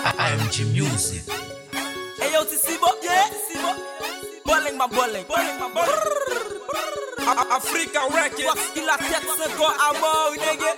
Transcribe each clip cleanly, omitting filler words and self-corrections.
IMG Music. Hey yo, Tisibo, yeah, Tisibo. Bowling my bowling. Africa Records. What's qu'il a tête ce corps à mort, nigga.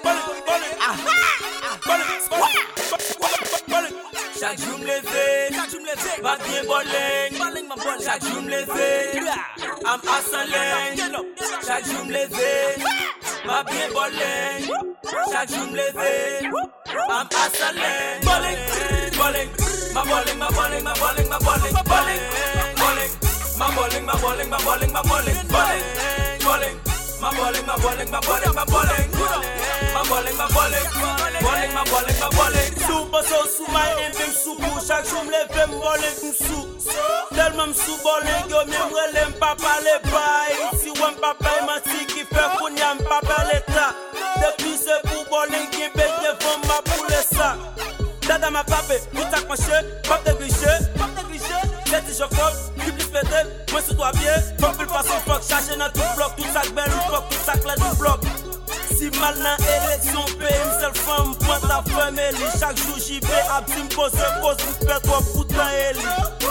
Chaque jour me lever, va bien bowling. Chaque jour me lever, I'm hustling. Chaque jour me lever, va bien bowling. Chaque jour me lever, I'm hustling. Bowling, my bowling. My bowling, my bowling, my bowling. My bowling, my bowling, my bowling, my bowling. My bowling, my bowling, my bowling, my bowling. My bowling, my bowling, bowling, my bowling, my bowling. Super so sous my FM sous pour chaque jour me lève me bowling sous. Tellement me sous bowling yo me relève papa les bails. Si on papa m'a dit qui fait qu'on y a papa l'état. Depuis c'est pour bowling qui paye devant ma pour le ça. Dada ma pape, tout a accroché, pas de griché. C'est déjà folle, public pété, moi c'est toi bien. Faut plus passer fuck, charger dans tout bloc, tout ça belle ou fuck, tout ça clé du bloc. Si mal dans élection, PM seule femme, pointe la femme Eli. Chaque jour j'y vais, à petit me pose, me fait trop putain Eli.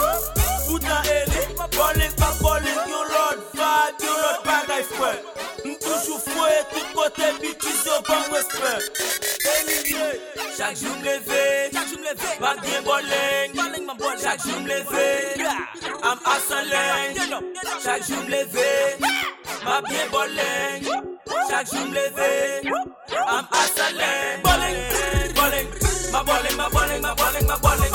Bowling, pas bowling, you lord vibe, you lord bagaille frère. Toujours fouet, tout côté, bitches, yo, bon respect. Chaque jour me lever, va bien bowling. Chaque jour me lever, I'm hustling. Chaque jour me lever, va bien bowling. Chaque jour me lever, I'm hustling. Bowling, my bowling, my bowling, my bowling, my bowling.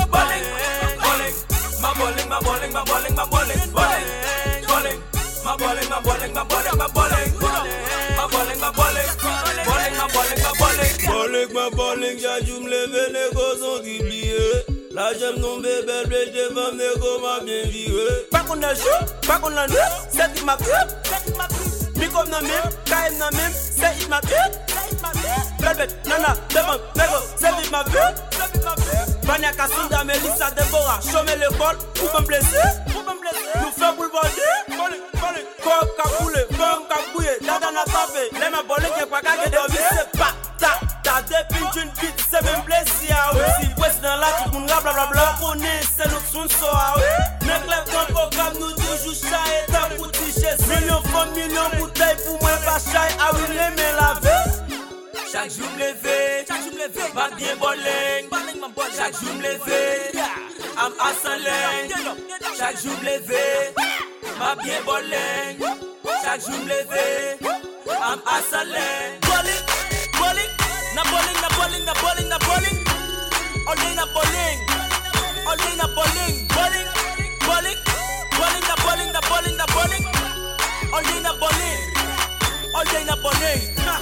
My bowling, my bowling, my bowling, my bowling. My bowling, my bowling, my bowling, my bowling. My bowling, my bowling, bowling, my bowling, my bowling. Bowling, j'ai dû me lever, les gosses ont oublié. La j'aime tomber belle, blé, des femmes, les gosses m'a bien viré. Pas qu'on a joué, pas qu'on a nu, c'est qui m'a pris. Miko n'a même, KM n'a même, c'est qui m'a pris. Belle, nana, devant, nego, c'est qui m'a vu. Vania Kassinda, Melissa, Deborah, chômer l'école, pour me blesser. Nous faisons pour le body. Comme Kaboulé, comme Kabouye, Dada n'a tapé. Les mains bowling, qui est pas qu'à dormir, c'est pas. Ta depuis une bite, c'est même blessé à aussi. West dans la tout le monde, blablabla, on est, c'est notre son soir. Mec, lève ton programme, nous toujours chat et ta boutique chez millions, femmes, millions bouteilles pour moi, pas chat, ah oui, les mains lavées. Chaque jour me lever, va bien bowling. Chaque jour me lever, I'm hustling. Chaque jour me lever, va bien bowling. Chaque jour me lever, I'm hustling. Bowling, na bowling. All day na bowling. All day na bowling. Bowling, na bowling. All day na bowling. All day na bowling.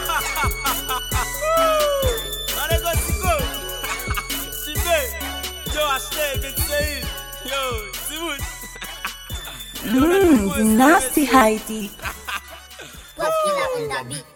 Allez, go. Yo, hashtag, good say. Yo, c'est Nasty Heidi. What's killer on the beat?